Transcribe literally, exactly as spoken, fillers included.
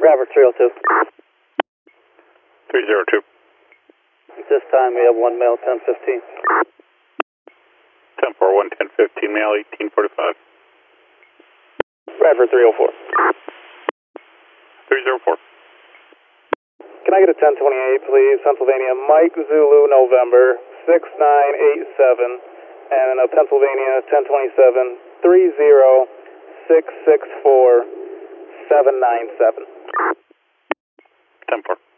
Robert three oh two. three oh two. At this time we have one male, ten fifteen. ten four one, ten fifteen, male, eighteen forty-five. Robert three oh four. three oh four. Can I get a ten twenty-eight, please? Pennsylvania, Mike Zulu, November, six nine eight seven, and a Pennsylvania, ten twenty-seven, three zero six six four seven nine seven. ten four.